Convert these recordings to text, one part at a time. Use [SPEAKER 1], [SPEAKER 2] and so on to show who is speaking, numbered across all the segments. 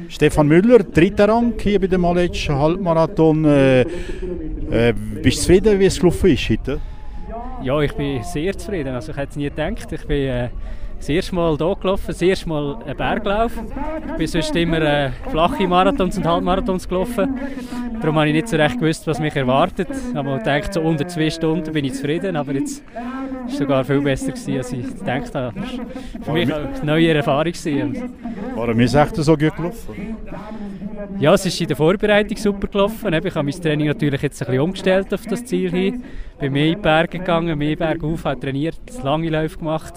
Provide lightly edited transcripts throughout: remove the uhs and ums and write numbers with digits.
[SPEAKER 1] Stefan Müller, dritter Rang hier bei dem Aletsch Halbmarathon. Bist du zufrieden, wie es gelaufen ist heute?
[SPEAKER 2] Ja, ich bin sehr zufrieden. Also ich hätte es nie gedacht. Ich bin das erste Mal hier gelaufen, das erste Mal einen Berglauf. Ich bin sonst immer flache Marathons und Halbmarathons gelaufen. Darum habe ich nicht so recht gewusst, was mich erwartet. Ich habe gedacht, so unter 2 Stunden bin ich zufrieden, aber jetzt war es sogar viel besser gewesen, als ich gedacht habe. Das war für mich eine neue Erfahrung.
[SPEAKER 1] Warum ist es so gut gelaufen?
[SPEAKER 2] Ja, es ist in der Vorbereitung super gelaufen. Ich habe mein Training natürlich jetzt ein bisschen umgestellt auf das Ziel hin. Ich bin mehr in die Berge gegangen, mehr bergauf, habe trainiert, lange Läufe gemacht.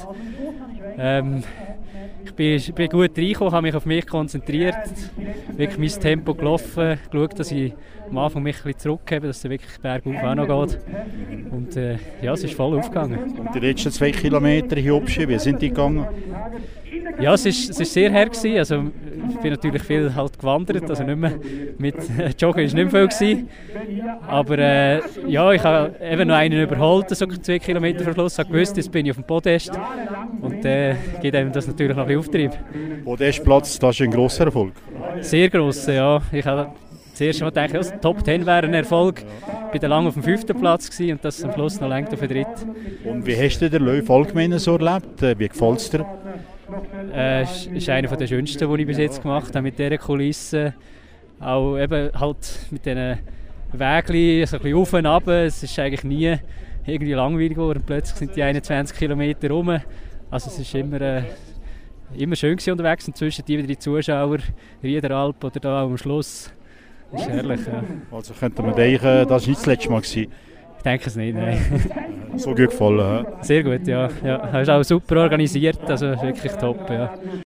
[SPEAKER 2] Ich bin gut reingekommen, habe mich auf mich konzentriert, wirklich mein Tempo gelaufen, geschaut, dass ich am Anfang mich ein bisschen zurückhebe, dass es wirklich bergauf auch noch geht. Und ja, es ist voll aufgegangen.
[SPEAKER 1] Und die letzten 2 Kilometer hier oben, wie sind die gegangen?
[SPEAKER 2] Ja, es ist sehr hart gewesen. Also, ich bin natürlich viel halt gewandert, also nicht mehr mit Joggen war nicht mehr viel gewesen. Aber ja, ich habe eben noch einen überholt, so 2 Kilometer vor Schluss, habe gewusst, jetzt bin ich auf dem Podest und gibt einem das natürlich noch ein bisschen Auftrieb.
[SPEAKER 1] Podestplatz, das ist ein grosser Erfolg?
[SPEAKER 2] Sehr grosser, ja. Ich habe das erste Mal gedacht, ja, Top 10 wäre ein Erfolg. Ich war lange auf dem 5. Platz gewesen und das am Schluss noch langt auf den 3.
[SPEAKER 1] Und wie hast du den Läufer allgemein so erlebt? Wie gefällt es dir?
[SPEAKER 2] Es ist einer der schönsten, die ich bis jetzt gemacht habe, mit dieser Kulisse. Auch eben halt mit diesen Wegen, so ein bisschen auf und ab. Es ist eigentlich nie irgendwie langweilig geworden. Plötzlich sind die 21 Kilometer rum. Also es ist immer schön unterwegs. Und zwischen die Zuschauer, Riederalp oder da am Schluss. Das ist herrlich, ja.
[SPEAKER 1] Also könnte man denken, das war nicht das letzte Mal gewesen.
[SPEAKER 2] Ich denke es nicht, nein.
[SPEAKER 1] So gut gefallen, ja?
[SPEAKER 2] Sehr gut, ja. Ja. Das ist auch super organisiert, also wirklich top, ja.